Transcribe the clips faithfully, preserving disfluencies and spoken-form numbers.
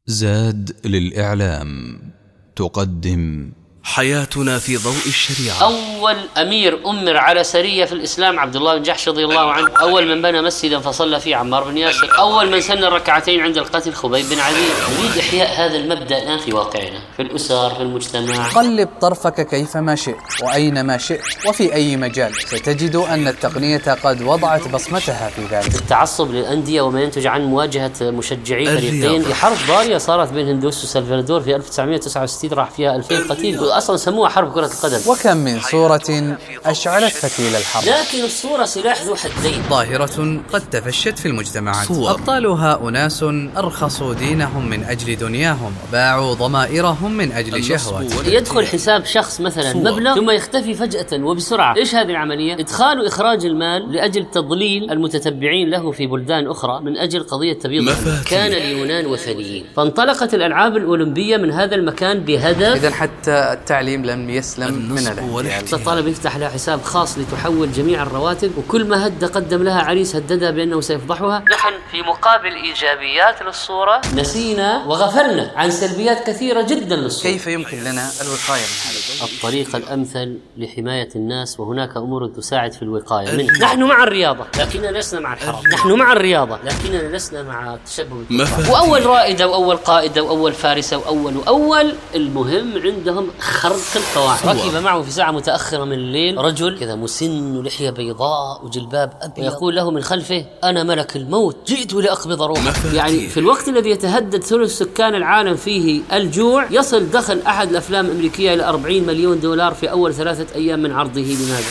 زاد للإعلام تقدم حياتنا في ضوء الشريعة. أول أمير أمر على سرية في الإسلام عبد الله بن جحش رضي الله عنه. أول من بنى مسجدا فصلى فيه عمار بن ياسر. أول من سن الركعتين عند القتل خبيب بن عدي. نريد إحياء هذا المبدأ الآن في واقعنا، في الأسر، في المجتمع. قلب طرفك كيفما شئت وأينما شئت وفي أي مجال، ستجد أن التقنية قد وضعت بصمتها في ذلك. التعصب للأندية وما ينتج عن مواجهة مشجعي فريقين في حرب ضارية صارت بين هندوس وسلفادور في ألف وتسعمائة وتسعة وستين، راح فيها ألفين قتيل، أصلا سموها حرب كرة القدم. وكم من صورة أشعلت فتيل الحرب، لكن الصورة سلاح ذو حدين. ظاهرة قد تفشت في المجتمعات. صور. أبطالها أناس أرخصوا دينهم من أجل دنياهم وباعوا ضمائرهم من أجل شهوات. يدخل حساب شخص مثلا صور. مبلغ ثم يختفي فجأة وبسرعة. إيش هذه العملية؟ إدخال وإخراج المال لأجل تضليل المتتبعين له في بلدان أخرى من أجل قضية تبييض. كان اليونان وثنيين، فانطلقت الألعاب الأولمبية من هذا المكان بهدف. إذن حتى التعليم لم يسلم من الاحتيال. الطالب يفتح لها حساب خاص لتحول جميع الرواتب، وكل ما هد قدم لها عريس هددها بأنه سيفضحها. نحن في مقابل إيجابيات للصورة نسينا وغفلنا عن سلبيات كثيرة جدا للصورة. كيف يمكن لنا الوقاية من هذا؟ الطريقة الأمثل لحماية الناس، وهناك أمور تساعد في الوقاية منه. نحن مع الرياضة لكننا لسنا مع الحرام. نحن مع الرياضة لكننا لسنا مع التشبه. وأول رائدة وأول قائدة وأول فارسة وأول وأول المهم عندهم خرق القواعد. ركب معه في ساعة متأخرة من الليل رجل كذا مسن ولحية بيضاء وجلباب أبيض، ويقول له من خلفه: أنا ملك الموت جئت لأقبض روحك. يعني في الوقت الذي يتهدد ثلث سكان العالم فيه الجوع، يصل دخل أحد الأفلام الأمريكية إلى أربعين مليون دولار في أول ثلاثة أيام من عرضه. لماذا؟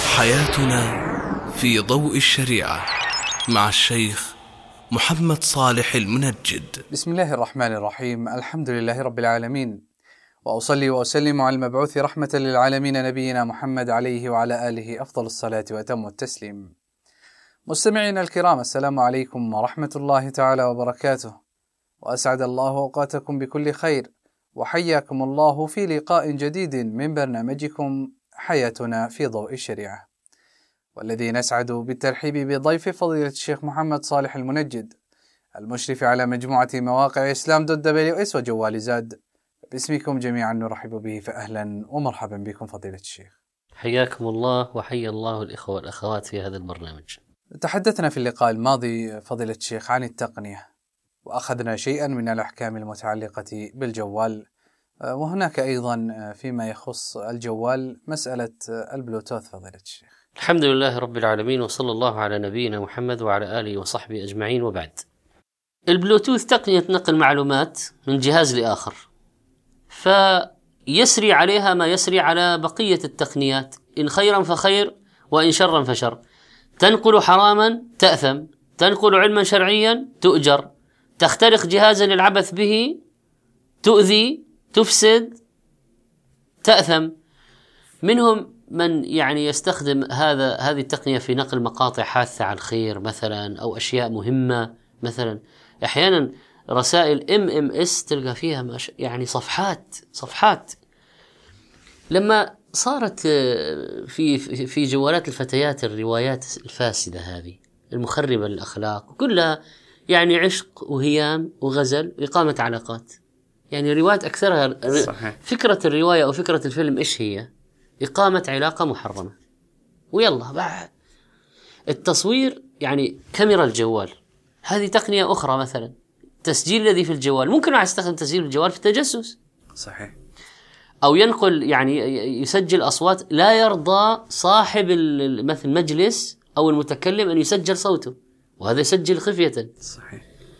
حياتنا في ضوء الشريعة مع الشيخ محمد صالح المنجد. بسم الله الرحمن الرحيم. الحمد لله رب العالمين، وأصلي وأسلم على المبعوث رحمة للعالمين نبينا محمد عليه وعلى آله أفضل الصلاة وأتم التسليم. مستمعينا الكرام، السلام عليكم ورحمة الله تعالى وبركاته، وأسعد الله أوقاتكم بكل خير، وحياكم الله في لقاء جديد من برنامجكم حياتنا في ضوء الشريعة، والذي نسعد بالترحيب بضيف فضيلة الشيخ محمد صالح المنجد، المشرف على مجموعة مواقع إسلام دوت دبليو إس وجوال زاد. باسمكم جميعا نرحب به، فأهلا ومرحبا بكم فضيلة الشيخ. حياكم الله وحيا الله الإخوة والأخوات في هذا البرنامج. تحدثنا في اللقاء الماضي فضيلة الشيخ عن التقنية، وأخذنا شيئا من الأحكام المتعلقة بالجوال، وهناك أيضا فيما يخص الجوال مسألة البلوتوث فضيلة الشيخ. الحمد لله رب العالمين، وصلى الله على نبينا محمد وعلى آله وصحبه أجمعين، وبعد. البلوتوث تقنية نقل معلومات من جهاز لآخر، فيسري عليها ما يسري على بقية التقنيات، إن خيرا فخير وإن شرا فشر. تنقل حراما تأثم، تنقل علما شرعيا تؤجر، تخترق جهازا للعبث به تؤذي تفسد تأثم. منهم من يعني يستخدم هذا هذه التقنية في نقل مقاطع حاثة على الخير مثلا، أو أشياء مهمة مثلا. أحيانا رسائل إم إم إس تلقى فيها مش يعني صفحات صفحات. لما صارت في في جوالات الفتيات الروايات الفاسدة هذه المخربة للأخلاق، كلها يعني عشق وهيام وغزل وإقامة علاقات. يعني روايات أكثرها صحيح. فكرة الرواية أو فكرة الفيلم إيش هي؟ إقامة علاقة محرمة، ويلا بعد التصوير. يعني كاميرا الجوال هذه تقنية أخرى، مثلا تسجيل الذي في الجوال، ممكن واحد يستخدم تسجيل الجوال في التجسس صحيح، أو ينقل يعني يسجل أصوات لا يرضى صاحب مثل المجلس أو المتكلم أن يسجل صوته، وهذا يسجل خفية صحيح.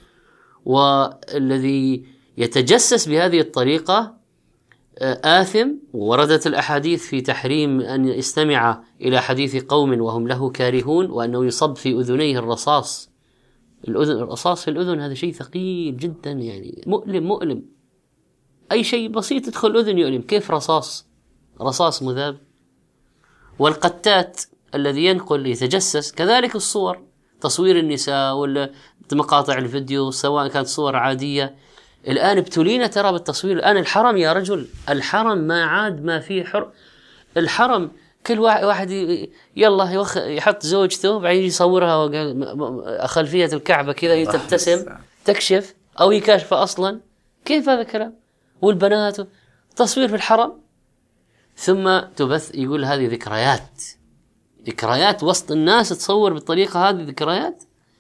والذي يتجسس بهذه الطريقة آثم. وردت الأحاديث في تحريم أن يستمع إلى حديث قوم وهم له كارهون، وأنه يصب في أذنيه الرصاص. الأذن الرصاص في الأذن هذا شيء ثقيل جدا، يعني مؤلم مؤلم. أي شيء بسيط يدخل الأذن يؤلم، كيف رصاص رصاص مذاب؟ والقتات الذي ينقل يتجسس، كذلك الصور، تصوير النساء ولا مقاطع الفيديو سواء كانت صور عادية. الآن ابتلينا ترى بالتصوير. الآن الحرم يا رجل، الحرم ما عاد ما فيه حر. الحرم كل واحد يلا يحط زوجته بعدين يصورها خلفية الكعبة كذا تبتسم تكشف، أو هي كاشفة أصلا كيف هذا الكلام؟ والبنات تصوير في الحرم، ثم تبث. يقول هذه ذكريات، ذكريات وسط الناس تصور بالطريقة هذه ذكريات.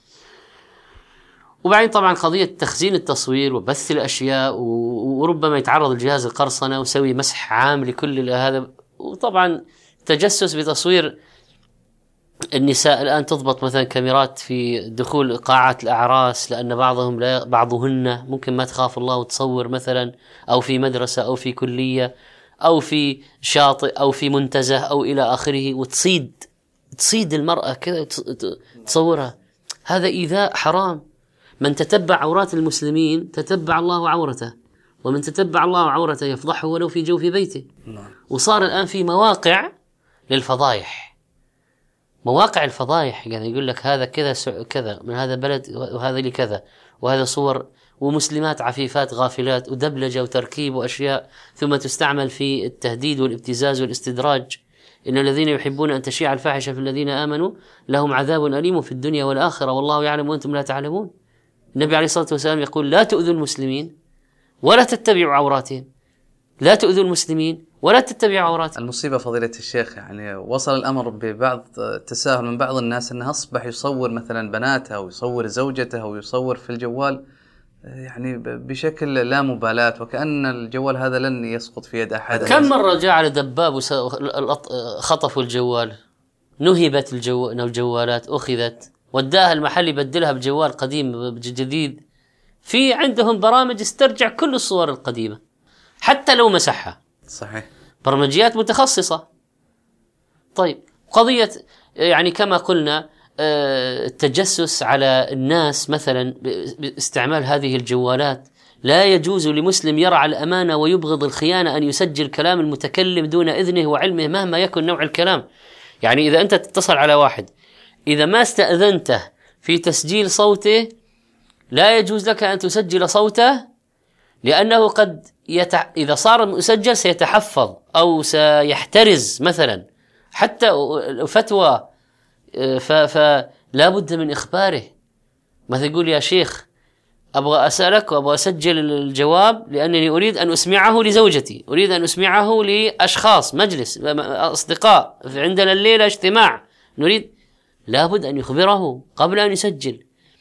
وبعدين طبعا قضية تخزين التصوير وبث الأشياء، وربما يتعرض الجهاز القرصنة وسوي مسح عام لكل هذا. وطبعا تجسس بتصوير النساء. الآن تضبط مثلا كاميرات في دخول قاعات الأعراس، لأن بعضهم لا بعضهن ممكن ما تخاف الله وتصور مثلا، أو في مدرسة أو في كلية أو في شاطئ أو في منتزه أو إلى آخره، وتصيد تصيد المرأة كذا تصورها. هذا إيذاء حرام. من تتبع عورات المسلمين تتبع الله عورته، ومن تتبع الله عورته يفضحه ولو في جوف بيته. وصار الآن في مواقع للفضايح، مواقع الفضايح، يعني يقول لك هذا كذا كذا من هذا بلد وهذا لكذا، وهذا صور ومسلمات عفيفات غافلات ودبلجة وتركيب وأشياء، ثم تستعمل في التهديد والابتزاز والاستدراج. إن الذين يحبون أن تشيع الفاحشة في الذين آمنوا لهم عذاب أليم في الدنيا والآخرة والله يعلم وأنتم لا تعلمون. النبي عليه الصلاة والسلام يقول لا تؤذوا المسلمين ولا تتبعوا عوراتهم، لا تؤذوا المسلمين ولا تتبعوا عوراتهم. المصيبة فضيلة الشيخ يعني وصل الأمر ببعض التساهل من بعض الناس أنه أصبح يصور مثلا بناتها ويصور زوجته ويصور في الجوال يعني بشكل لا مبالاة، وكأن الجوال هذا لن يسقط في يد أحد. كم مرة جاء على دباب خطفوا الجوال، نهبت الجوالات، أخذت وداها المحل يبدلها بجوال قديم جديد. في عندهم برامج استرجع كل الصور القديمة حتى لو مسحها. صحيح، برمجيات متخصصة. طيب قضية يعني كما قلنا التجسس على الناس مثلا باستعمال هذه الجوالات. لا يجوز لمسلم يرعى الأمانة ويبغض الخيانة أن يسجل كلام المتكلم دون إذنه وعلمه مهما يكن نوع الكلام. يعني إذا أنت تتصل على واحد إذا ما استأذنته في تسجيل صوته لا يجوز لك أن تسجل صوته، لأنه قد يتح... إذا صار مسجل سيتحفظ أو سيحترز مثلا حتى فتوى، ف... فلا بد من إخباره. مثلا يقول يا شيخ أبغى أسألك وأبغى أسجل الجواب لأنني أريد أن أسمعه لزوجتي، أريد أن أسمعه لأشخاص مجلس أصدقاء عندنا الليلة اجتماع نريد، لابد أن يخبره قبل أن يسجل.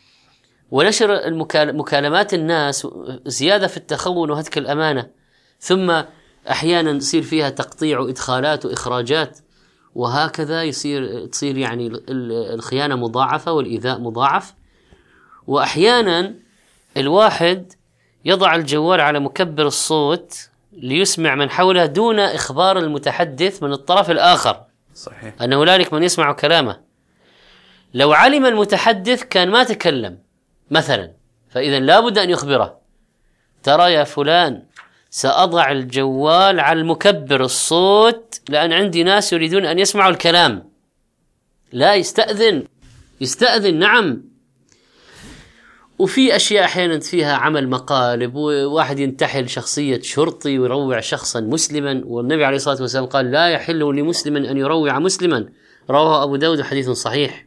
ونشر المكالمات الناس زيادة في التخون وهتك الأمانة، ثم أحيانا يصير فيها تقطيع وإدخالات وإخراجات، وهكذا يصير تصير يعني الخيانة مضاعفة والإيذاء مضاعف. وأحيانا الواحد يضع الجوال على مكبر الصوت ليسمع من حوله دون إخبار المتحدث من الطرف الآخر. صحيح. أن هنالك من يسمع كلامه. لو علم المتحدث كان ما تكلم مثلا، فإذا لابد أن يخبره ترى يا فلان سأضع الجوال على المكبر الصوت لأن عندي ناس يريدون أن يسمعوا الكلام. لا يستأذن يستأذن نعم. وفي أشياء أحيانا فيها عمل مقالب، وواحد ينتحل شخصية شرطي ويروع شخصا مسلما، والنبي عليه الصلاة والسلام قال لا يحل لمسلم أن يروع مسلما، رواه أبو داود حديث صحيح.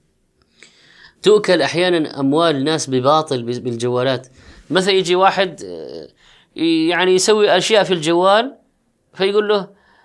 تؤكل أحيانا أموال الناس بباطل بالجوالات. مثلا يجي واحد يعني يسوي أشياء في الجوال فيقول له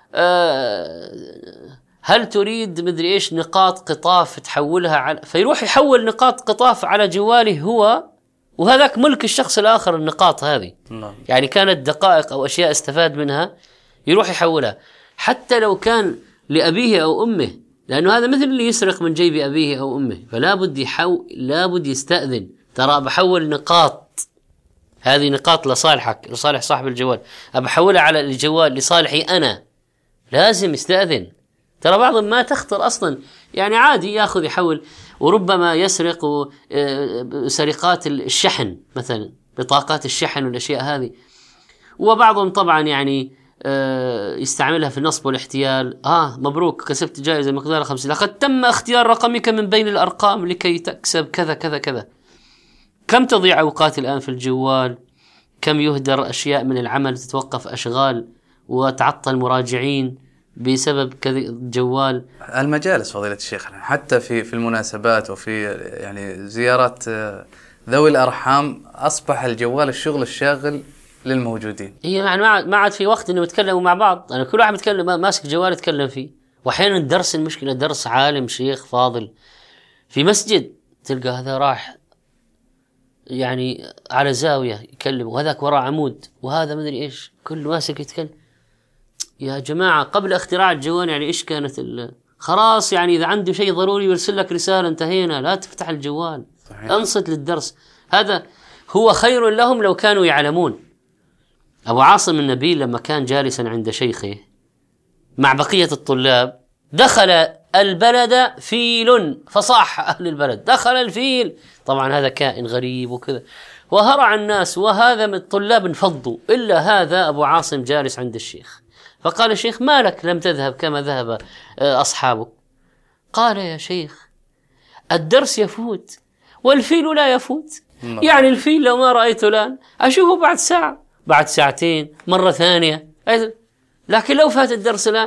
هل تريد مدري إيش نقاط قطاف تحولها على، فيروح يحول نقاط قطاف على جواله هو، وهذاك ملك الشخص الآخر النقاط هذه. يعني كانت دقائق أو أشياء استفاد منها يروح يحولها حتى لو كان لأبيه أو أمه، لأنه هذا مثل اللي يسرق من جيب أبيه أو أمه. فلا بد يحو... لا بد يستأذن، ترى بحول نقاط، هذه نقاط لصالحك لصالح صاحب الجوال، أبحولها على الجوال لصالحي أنا، لازم يستأذن. ترى بعضهم ما تخطر أصلا، يعني عادي يأخذ يحول، وربما يسرق سرقات الشحن مثلا، بطاقات الشحن والأشياء هذه. وبعضهم طبعا يعني يستعملها في النصب والاحتيال. آه مبروك كسبت جائزة مقدارها خمسين، لقد تم اختيار رقمك من بين الأرقام لكي تكسب كذا كذا كذا. كم تضيع أوقات الآن في الجوال، كم يهدر أشياء من العمل، تتوقف أشغال وتعطل مراجعين بسبب كذا الجوال. المجالس فضيلة الشيخ حتى في في المناسبات وفي يعني زيارات ذوي الأرحام أصبح الجوال الشغل الشاغل للموجودين. هي يعني ما عاد في وقت إنه يتكلموا مع بعض. أنا كل واحد يتكلم ماسك جوال يتكلم فيه. وأحيانا الدرس المشكلة درس عالم شيخ فاضل في مسجد تلقى هذا راح يعني على زاوية يكلم وهذاك وراء عمود وهذا مدري إيش كل ماسك يتكلم. يا جماعة قبل اختراع الجوال يعني إيش كانت خلاص يعني إذا عنده شيء ضروري يرسل لك رسالة انتهينا لا تفتح الجوال. صحيح. أنصت للدرس. هذا هو خير لهم لو كانوا يعلمون. أبو عاصم النبيل لما كان جالسا عند شيخه مع بقية الطلاب دخل البلد فيل فصاح أهل البلد دخل الفيل. طبعا هذا كائن غريب وكذا وهرع الناس وهذا من الطلاب انفضوا إلا هذا أبو عاصم جالس عند الشيخ. فقال الشيخ ما لك لم تذهب كما ذهب أصحابك؟ قال يا شيخ الدرس يفوت والفيل لا يفوت. يعني الفيل لو ما رأيته الآن أشوفه بعد ساعة بعد ساعتين مرة ثانية لكن لو فات الدرس الآن.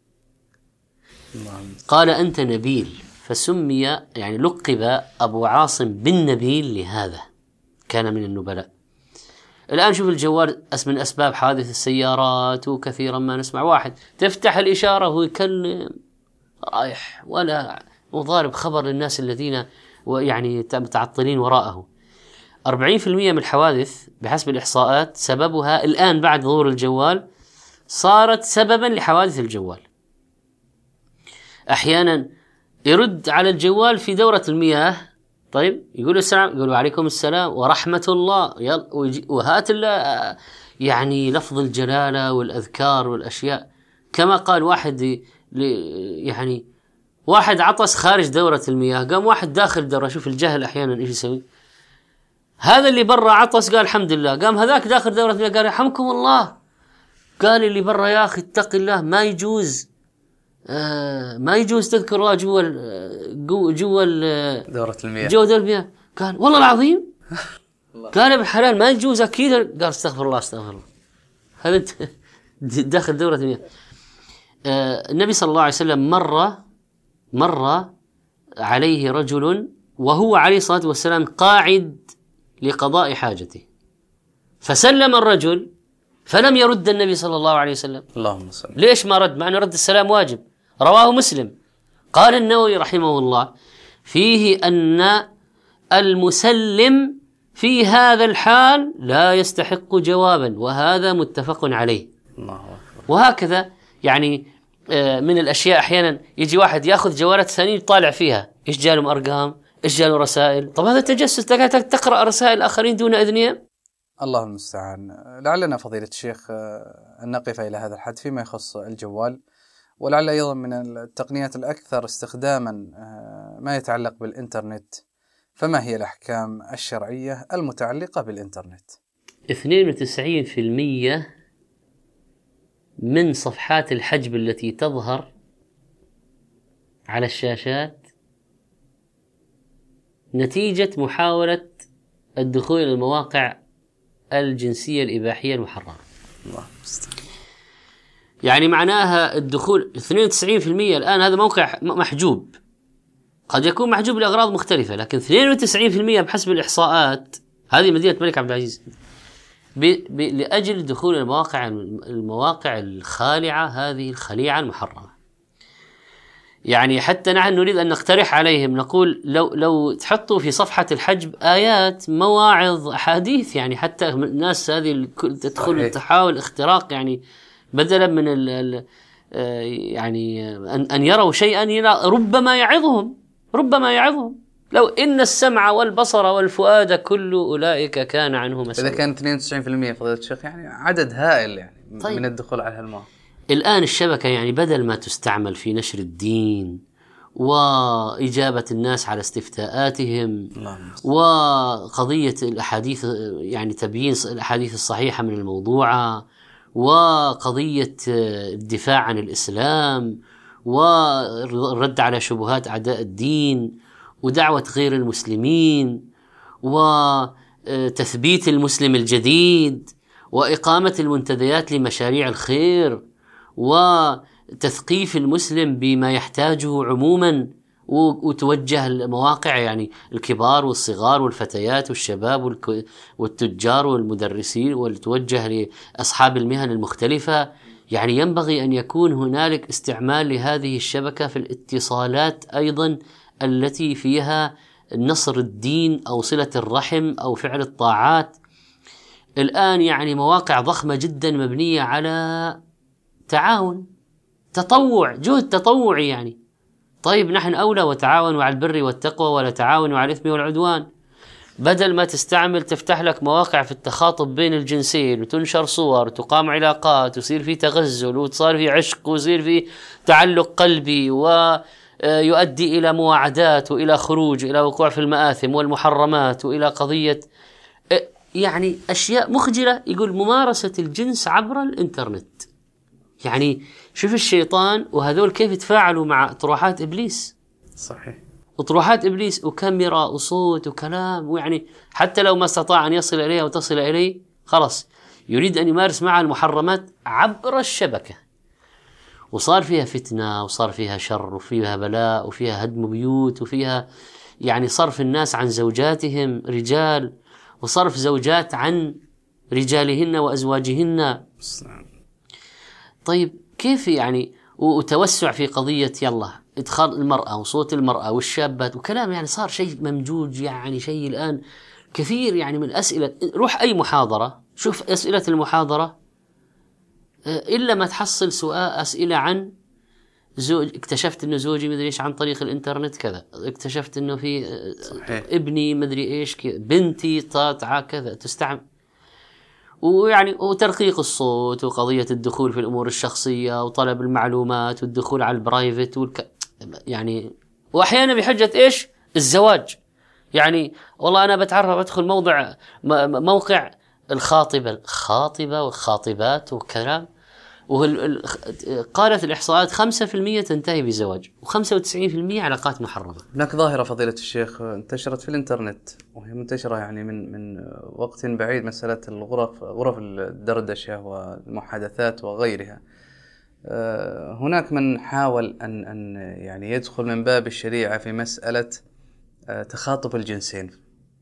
قال أنت نبيل فسمي يعني لقب أبو عاصم بالنبيل لهذا كان من النبلاء. الآن شوف الجوال من أسباب حادث السيارات وكثيرا ما نسمع واحد تفتح الإشارة وهو يكلم رايح ولا مضارب خبر للناس الذين يعني متعطلين وراءه. أربعين بالمئة من الحوادث بحسب الإحصاءات سببها الآن بعد ظهور الجوال صارت سببا لحوادث الجوال. أحيانا يرد على الجوال في دورة المياه طيب يقول السلام يقول عليكم السلام ورحمة الله وهات الله يعني لفظ الجلالة والأذكار والأشياء كما قال واحد يعني واحد عطس خارج دورة المياه قام واحد داخل دورة. شوف الجهل أحيانا إيش يسوي. هذا اللي برا عطس قال الحمد لله قام هذاك داخل دورة المياه قال يرحمكم الله. قال اللي برا يا أخي اتق الله ما يجوز آه ما يجوز تذكر الله جوا جوا جوا دورة المياه جوا دورة المياه. قال والله العظيم قال ابن حلال ما يجوز أكيد. قال استغفر الله استغفر الله. هذا داخل دورة المياه. آه النبي صلى الله عليه وسلم مر مر عليه رجل وهو عليه الصلاة والسلام قاعد لقضاء حاجته فسلم الرجل فلم يرد النبي صلى الله عليه وسلم. اللهم صل. ليش ما رد مع أن رد السلام واجب؟ رواه مسلم. قال النووي رحمه الله فيه أن المسلم في هذا الحال لا يستحق جوابا وهذا متفق عليه. الله أكبر. وهكذا يعني من الأشياء أحيانا يجي واحد يأخذ جوالات ثانية يطالع فيها إيش جالهم أرقام إيش جالهم رسائل. طب هذا تجسس تقرأ رسائل الآخرين دون إذنهم. الله المستعان. لعلنا فضيلة الشيخ أن نقف إلى هذا الحد فيما يخص الجوال ولعل أيضا من التقنيات الأكثر استخداما ما يتعلق بالإنترنت. فما هي الأحكام الشرعية المتعلقة بالإنترنت؟ اثنين وتسعين بالمئة من صفحات الحجب التي تظهر على الشاشات نتيجة محاولة الدخول إلى المواقع الجنسية الإباحية المحرمة. الله مستعان. يعني معناها الدخول اثنين وتسعين بالمئة الآن هذا موقع محجوب قد يكون محجوب لأغراض مختلفة لكن اثنين وتسعين بالمئة بحسب الإحصاءات هذه مدينة الملك عبد العزيز ب... ب... لأجل دخول المواقع المواقع الخالعة هذه الخليعة المحرمة. يعني حتى نحن نريد أن نقترح عليهم نقول لو لو تحطوا في صفحة الحجب آيات مواعظ أحاديث يعني حتى الناس هذه تدخل تحاول اختراق يعني بدلا من ال ال يعني أن أن يروا شيئا ربما يعظهم ربما يعظهم. لو إن السمع والبصر والفؤاد كل أولئك كان عنه مسؤولا. إذا كان اثنين وتسعين بالمئة فضيلة الشيخ يعني عدد هائل يعني طيب. من الدخول على هالمواقع. الآن الشبكة يعني بدل ما تستعمل في نشر الدين وإجابة الناس على استفتاءاتهم وقضية الأحاديث يعني تبيين الأحاديث الصحيحة من الموضوعة وقضية الدفاع عن الإسلام والرد على شبهات أعداء الدين ودعوة غير المسلمين وتثبيت المسلم الجديد وإقامة المنتديات لمشاريع الخير وتثقيف المسلم بما يحتاجه عموما وتوجه المواقع يعني الكبار والصغار والفتيات والشباب والتجار والمدرسين، وتوجه لأصحاب المهن المختلفة. يعني ينبغي أن يكون هنالك استعمال لهذه الشبكة في الاتصالات أيضا التي فيها نصر الدين أو صلة الرحم أو فعل الطاعات. الآن يعني مواقع ضخمة جدا مبنية على تعاون، تطوع، جهد تطوعي يعني. طيب نحن أولى وتعاونوا على البر والتقوى ولا تعاونوا على الإثم والعدوان. بدل ما تستعمل تفتح لك مواقع في التخاطب بين الجنسين وتنشر صور وتقام علاقات ويصير في تغزل وتصير في عشق ويصير في تعلق قلبي ويؤدي إلى مواعدات وإلى خروج إلى وقوع في المآثم والمحرمات وإلى قضية يعني أشياء مخجلة. يقول ممارسة الجنس عبر الإنترنت. يعني شوف الشيطان وهذول كيف يتفاعلوا مع طروحات إبليس. صحيح. وطروحات إبليس وكاميرا وصوت وكلام، ويعني حتى لو ما استطاع أن يصل إليها وتصل إليه خلاص يريد أن يمارس معها المحرمات عبر الشبكة. وصار فيها فتنة وصار فيها شر وفيها بلاء وفيها هدم بيوت وفيها يعني صرف الناس عن زوجاتهم رجال وصرف زوجات عن رجالهن وأزواجهن. طيب كيف يعني وتوسع في قضية يلا إدخال المرأة وصوت المرأة والشابات وكلام، يعني صار شيء ممجوج، يعني شيء الآن كثير يعني من أسئلة. روح أي محاضرة شوف أسئلة المحاضرة إلا ما تحصل سؤال أسئلة عن زوج، اكتشفت إنه زوجي مدري إيش عن طريق الإنترنت كذا، اكتشفت إنه في صحيح. ابني مدري إيش كذا، بنتي طاطعة كذا تستعمل. ويعني وترقيق الصوت وقضية الدخول في الأمور الشخصية وطلب المعلومات والدخول على البرايفت والك... يعني وأحيانا بحجة إيش الزواج. يعني والله أنا بتعرف أدخل موضع موقع الخاطبة الخاطبة والخاطبات وكلام، وهل... قالت الإحصاءات خمسة في المية تنتهي بزواج وخمسة وتسعين في المية علاقات محرمة. هناك ظاهرة فضيلة الشيخ انتشرت في الإنترنت وهي منتشرة يعني من من وقت بعيد، مسألة الغرف غرف الدردشة والمحادثات وغيرها. هناك من حاول أن أن يعني يدخل من باب الشريعة في مسألة تخاطب الجنسين.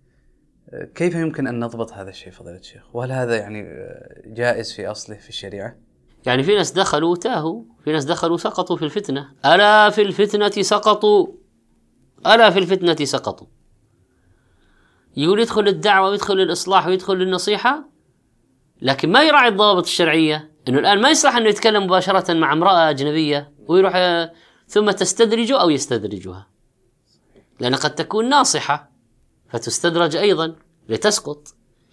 كيف يمكن أن نضبط هذا الشيء فضيلة الشيخ؟ وهل هذا يعني جائز في أصله في الشريعة؟ يعني في ناس دخلوا تاهوا، في ناس دخلوا سقطوا في الفتنة. ألا في الفتنة سقطوا، ألا في الفتنة سقطوا. يقول يدخل الدعوة ويدخل الإصلاح ويدخل النصيحة، لكن ما يراعي الضوابط الشرعية. إنه الآن ما يصلح أنه يتكلم مباشرة مع امرأة أجنبية ويروح ثم تستدرج أو يستدرجها، لأن قد تكون ناصحة فتستدرج أيضا لتسقط.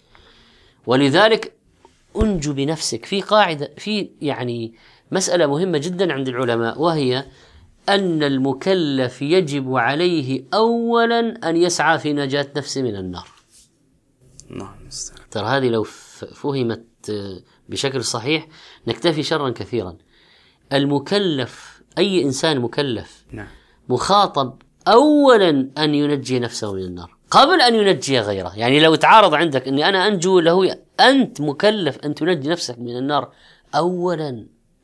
ولذلك أنجو بنفسك. في قاعدة في يعني مسألة مهمة جدا عند العلماء، وهي أن المكلف يجب عليه أولا أن يسعى في نجاة نفسه من النار. نعم. ترى هذه لو فهمت بشكل صحيح نكتفي شرا كثيرا. المكلف أي إنسان مكلف نعم. مخاطب أولا أن ينجي نفسه من النار قبل أن ينجي غيره. يعني لو تعارض عندك أني أنا أنجو له، أنت مكلف أن تنجي نفسك من النار أولا.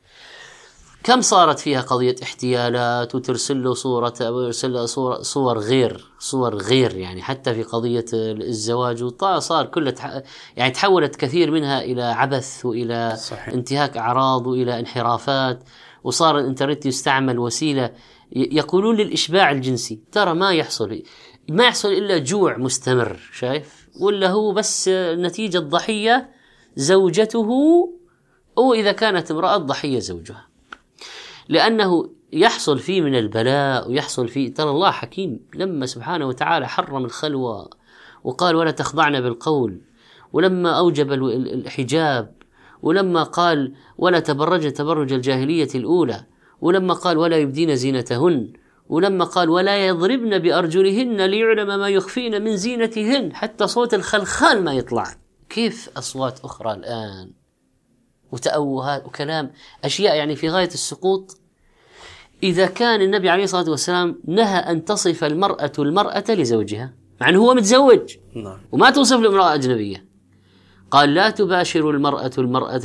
كم صارت فيها قضية احتيالات وترسل له صورة أو يرسل له صور, صور غير صور غير يعني حتى في قضية الزواج صار كله تح... يعني تحولت كثير منها إلى عبث وإلى صحيح. انتهاك أعراض وإلى انحرافات. وصار الإنترنت يستعمل وسيلة يقولون للإشباع الجنسي. ترى ما يحصل ما يحصل إلا جوع مستمر، شايف؟ ولا هو بس نتيجة ضحية زوجته، أو إذا كانت امرأة ضحية زوجها، لأنه يحصل فيه من البلاء ويحصل فيه. ترى الله حكيم لما سبحانه وتعالى حرم الخلوة وقال ولا تخضعن بالقول، ولما أوجب الحجاب، ولما قال ولا تبرج تبرج الجاهلية الأولى، ولما قال ولا يبدين زينتهن، ولما قال ولا يضربن بأرجلهن ليعلم ما يخفين من زينتهن، حتى صوت الخلخال ما يطلع. كيف أصوات أخرى الآن وتأوهات وكلام أشياء يعني في غاية السقوط. إذا كان النبي عليه الصلاة والسلام نهى أن تصف المرأة المرأة لزوجها مع أنه هو متزوج وما توصف لامرأة أجنبية، قال لا تباشر المرأة المرأة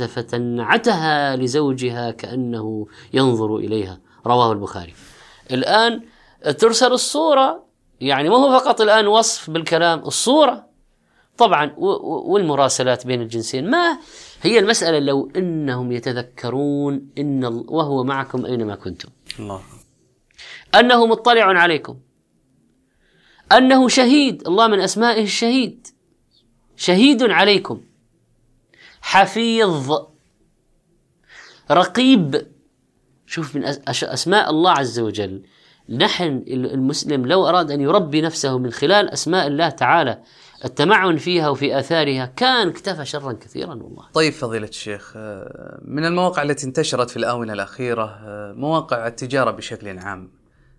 فتنعتها لزوجها كأنه ينظر إليها، رواه البخاري. الآن ترسل الصورة، يعني ما هو فقط الآن وصف بالكلام، الصورة طبعا، والمراسلات بين الجنسين. ما هي المسألة؟ لو إنهم يتذكرون إن وهو معكم أينما كنتم، الله، أنه مطلع عليكم، أنه شهيد، الله من أسمائه الشهيد، شهيد عليكم، حفيظ، رقيب. شوف من أسماء الله عز وجل. نحن المسلم لو أراد أن يربي نفسه من خلال أسماء الله تعالى التمعن فيها وفي آثارها كان اكتفى شرا كثيرا والله. طيب فضيلة الشيخ، من المواقع التي انتشرت في الآونة الأخيرة مواقع التجارة بشكل عام،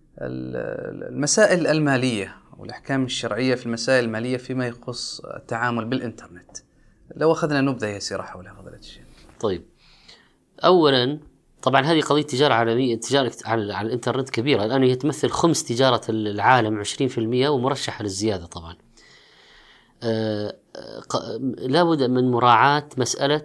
المسائل المالية والأحكام الشرعية في المسائل المالية فيما يخص التعامل بالإنترنت، لو أخذنا نبذة يسيرة حولها فضيلة الشيخ. طيب، أولا طبعا هذه قضية تجارة عالمية، تجارة على, على الإنترنت كبيرة الآن، هي تمثل خمس تجارة العالم عشرين بالمئة ومرشحة للزيادة طبعا. آه لابد من مراعاة مسألة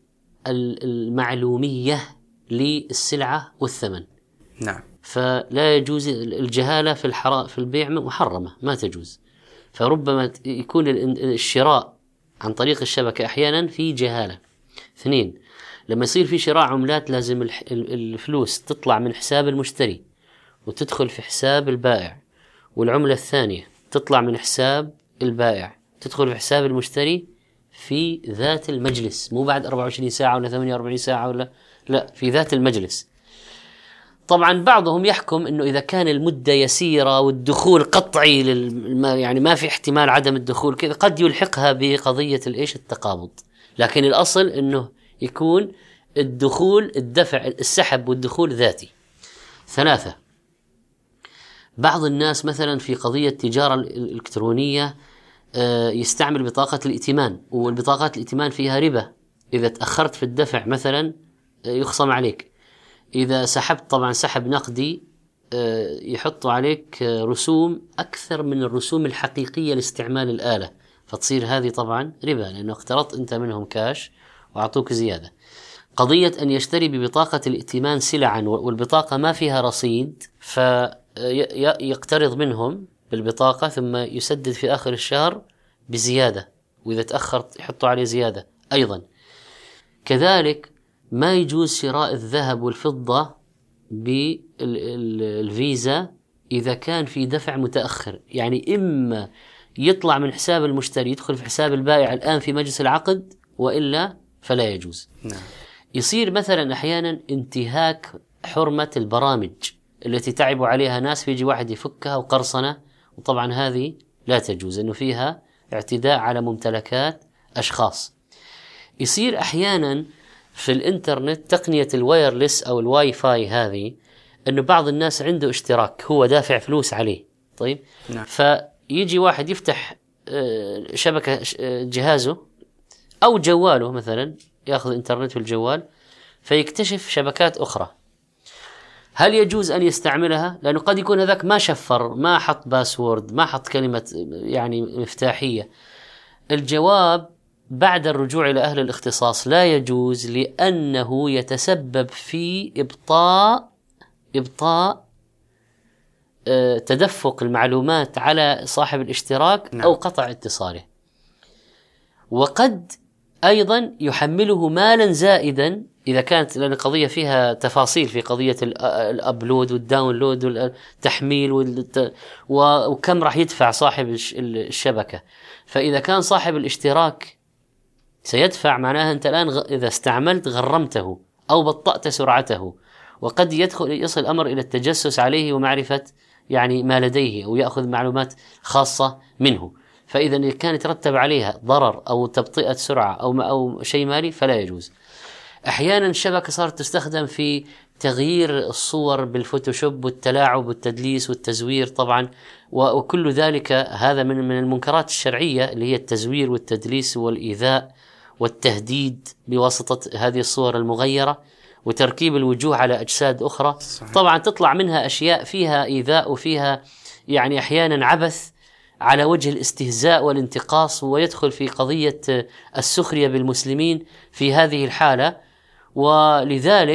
المعلومية للسلعة والثمن. نعم. فلا يجوز الجهالة في الحرا في البيع محرمة، ما تجوز. فربما يكون الشراء عن طريق الشبكة أحيانا في جهالة. اثنين، لما يصير في شراء عملات لازم الفلوس تطلع من حساب المشتري وتدخل في حساب البائع، والعملة الثانية تطلع من حساب البائع تدخل في حساب المشتري في ذات المجلس، مو بعد أربعة وعشرين ساعة ولا ثمانية وأربعين ساعة ولا لا، في ذات المجلس. طبعا بعضهم يحكم انه اذا كان المدة يسيرة والدخول قطعي للم... يعني ما في احتمال عدم الدخول كذا، قد يلحقها بقضية الايش التقابض، لكن الاصل انه يكون الدخول الدفع السحب والدخول ذاتي. ثلاثة، بعض الناس مثلا في قضية التجارة الإلكترونية يستعمل بطاقة الائتمان، والبطاقات الائتمان فيها ربا، إذا تأخرت في الدفع مثلا يخصم عليك، إذا سحبت طبعا سحب نقدي يحطوا عليك رسوم أكثر من الرسوم الحقيقية لاستعمال الآلة، فتصير هذه طبعا ربا لأنه اقترضت أنت منهم كاش وأعطوك زيادة. قضية أن يشتري ببطاقة الائتمان سلعا والبطاقة ما فيها رصيد فيقترض منهم بالبطاقة ثم يسدد في آخر الشهر بزيادة، وإذا تأخرت يحطوا عليه زيادة أيضا. كذلك ما يجوز شراء الذهب والفضة بالفيزا إذا كان في دفع متأخر، يعني إما يطلع من حساب المشتري يدخل في حساب البائع الآن في مجلس العقد، وإلا فلا يجوز. نعم. يصير مثلا أحيانا انتهاك حرمة البرامج التي تعب عليها ناس، فيجي واحد يفكها وقرصنة، وطبعا هذه لا تجوز إنه فيها اعتداء على ممتلكات أشخاص. يصير أحيانا في الإنترنت تقنية الوايرلس أو الواي فاي هذه، إنه بعض الناس عنده اشتراك هو دافع فلوس عليه، طيب نعم. فيجي واحد يفتح شبكة جهازه أو جواله مثلا، يأخذ إنترنت في الجوال فيكتشف شبكات أخرى، هل يجوز أن يستعملها؟ لأنه قد يكون هذاك ما شفر، ما حط باسورد، ما حط كلمة يعني مفتاحية. الجواب بعد الرجوع إلى أهل الاختصاص لا يجوز، لأنه يتسبب في إبطاء إبطاء اه تدفق المعلومات على صاحب الاشتراك. نعم. أو قطع اتصاله، وقد أيضا يحمله مالا زائدا إذا كانت، لأن القضية فيها تفاصيل في قضية الأبلود والداونلود والتحميل والت... وكم راح يدفع صاحب الشبكة. فإذا كان صاحب الاشتراك سيدفع، معناها أنت الآن إذا استعملت غرمته أو بطأت سرعته، وقد يدخل يصل الأمر إلى التجسس عليه ومعرفة يعني ما لديه، أو يأخذ معلومات خاصة منه. فإذا كان يترتب عليها ضرر أو تبطئة سرعة أو, أو شيء مالي فلا يجوز. أحيانا الشبكة صارت تستخدم في تغيير الصور بالفوتوشوب والتلاعب والتدليس والتزوير طبعا، وكل ذلك هذا من من المنكرات الشرعية اللي هي التزوير والتدليس والإيذاء والتهديد بواسطة هذه الصور المغيرة وتركيب الوجوه على أجساد أخرى. طبعا تطلع منها أشياء فيها إيذاء وفيها يعني أحيانا عبث على وجه الاستهزاء والانتقاص، ويدخل في قضية السخرية بالمسلمين في هذه الحالة. ولذلك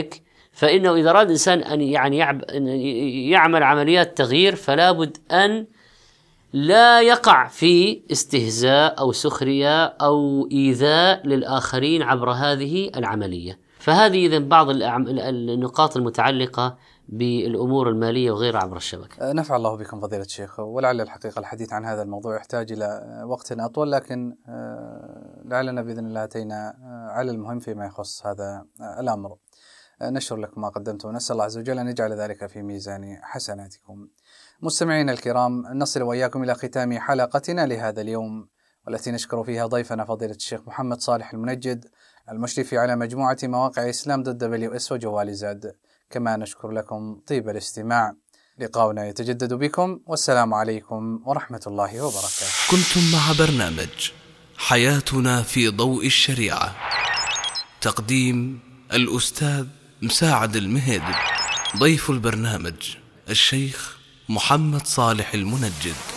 فإنه إذا أراد الإنسان أن يعني يعمل عمليات تغيير فلا بد أن لا يقع في استهزاء أو سخرية أو إيذاء للآخرين عبر هذه العملية. فهذه إذن بعض النقاط المتعلقة بالأمور المالية وغيرها عبر الشبكة. نفع الله بكم فضيلة الشيخ. ولعل الحقيقة الحديث عن هذا الموضوع يحتاج إلى وقت أطول، لكن لعلنا بإذن الله أتينا على المهم فيما يخص هذا الأمر. نشكر لكم ما قدمتم ونسأل الله عز وجل أن يجعل ذلك في ميزان حسناتكم. مستمعينا الكرام، نصل وإياكم إلى ختام حلقتنا لهذا اليوم، والتي نشكر فيها ضيفنا فضيلة الشيخ محمد صالح المنجد المشرف على مجموعة مواقع إسلام دوت دبليو إس وجوال زاد. كما نشكر لكم طيب الاستماع. لقاؤنا يتجدد بكم، والسلام عليكم ورحمة الله وبركاته. كنتم مع برنامج حياتنا في ضوء الشريعة، تقديم الأستاذ مساعد المهدي، ضيف البرنامج الشيخ محمد صالح المنجد.